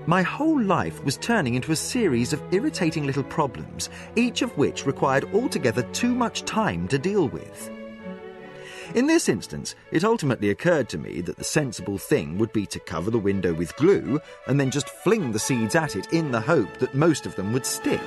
My whole life was turning into a series of irritating little problems, each of which required altogether too much time to deal with. In this instance, it ultimately occurred to me that the sensible thing would be to cover the window with glue and then just fling the seeds at it in the hope that most of them would stick.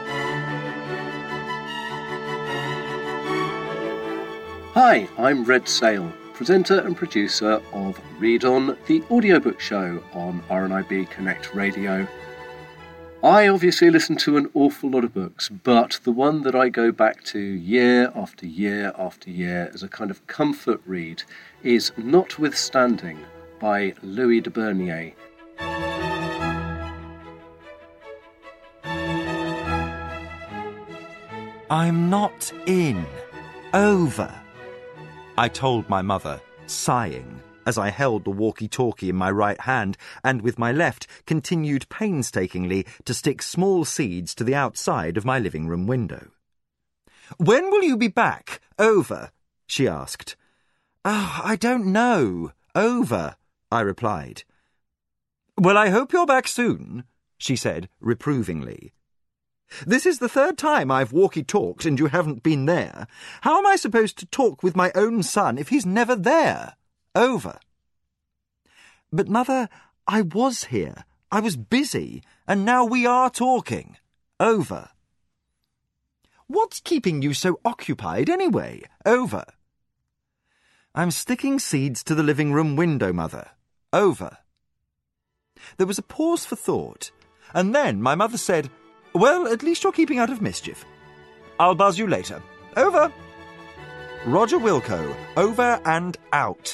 Hi, I'm Red Sale, presenter and producer of Read On, the audiobook show on RNIB Connect Radio. I obviously listen to an awful lot of books, but the one that I go back to year after year after year as a kind of comfort read is Notwithstanding by Louis de Bernier. I'm not in. Over. I told my mother, sighing, as I held the walkie-talkie in my right hand and with my left continued painstakingly to stick small seeds to the outside of my living room window. "When will you be back? Over?" she asked. "Oh, I don't know. Over," I replied. "Well, I hope you're back soon," she said reprovingly. "This is the third time I've walkie-talked and you haven't been there. How am I supposed to talk with my own son if he's never there? Over." "But, Mother, I was here. I was busy, and now we are talking. Over." "What's keeping you so occupied anyway? Over." "I'm sticking seeds to the living room window, Mother. Over." There was a pause for thought, and then my mother said, "Well, at least you're keeping out of mischief. I'll buzz you later. Over." Roger Wilco, over and out.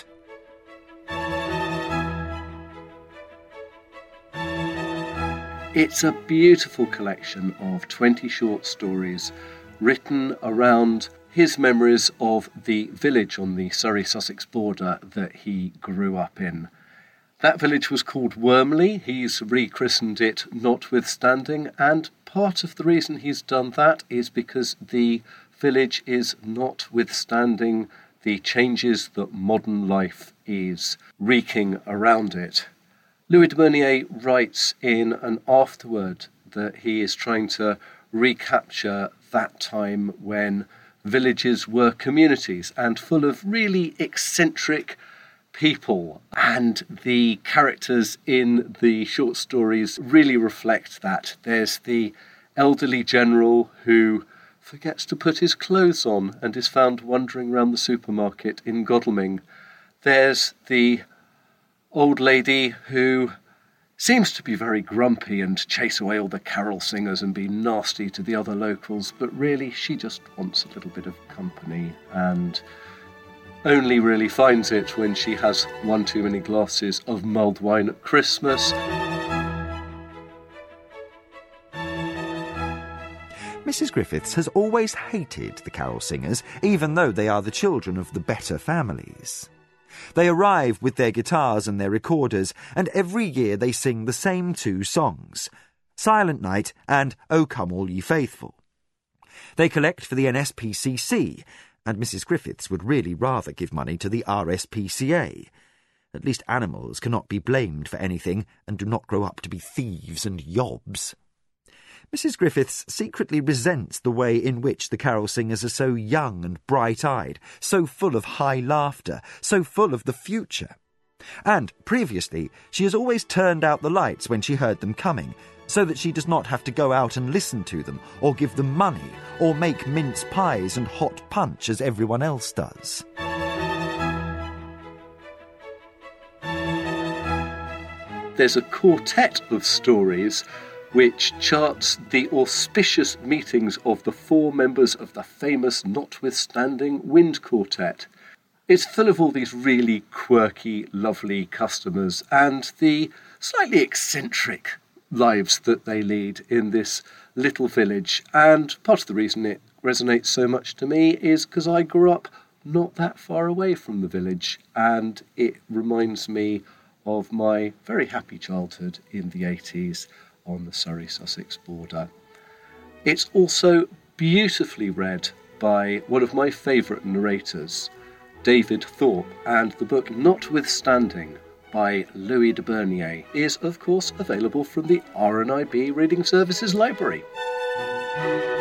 It's a beautiful collection of 20 short stories written around his memories of the village on the Surrey-Sussex border that he grew up in. That village was called Wormley. He's rechristened it Notwithstanding, and part of the reason he's done that is because the village is notwithstanding the changes that modern life is wreaking around it. Louis de Bernier writes in an afterword that he is trying to recapture that time when villages were communities and full of really eccentric people, and the characters in the short stories really reflect that. There's the elderly general who forgets to put his clothes on and is found wandering around the supermarket in Godalming. There's the old lady who seems to be very grumpy and chase away all the carol singers and be nasty to the other locals, but really she just wants a little bit of company and only really finds it when she has one too many glasses of mulled wine at Christmas. Mrs. Griffiths has always hated the carol singers, even though they are the children of the better families. They arrive with their guitars and their recorders, and every year they sing the same two songs, Silent Night and O Come All Ye Faithful. They collect for the NSPCC, and Mrs. Griffiths would really rather give money to the RSPCA. At least animals cannot be blamed for anything and do not grow up to be thieves and yobs. Mrs. Griffiths secretly resents the way in which the carol singers are so young and bright-eyed, so full of high laughter, so full of the future. And, previously, she has always turned out the lights when she heard them coming, so that she does not have to go out and listen to them, or give them money, or make mince pies and hot punch as everyone else does. There's a quartet of stories which charts the auspicious meetings of the four members of the famous Notwithstanding Wind Quartet. It's full of all these really quirky, lovely customers and the slightly eccentric lives that they lead in this little village. And part of the reason it resonates so much to me is because I grew up not that far away from the village, and it reminds me of my very happy childhood in the 80s on the Surrey-Sussex border. It's also beautifully read by one of my favourite narrators, David Thorpe, and the book Notwithstanding by Louis de Bernier is, of course, available from the RNIB Reading Services Library.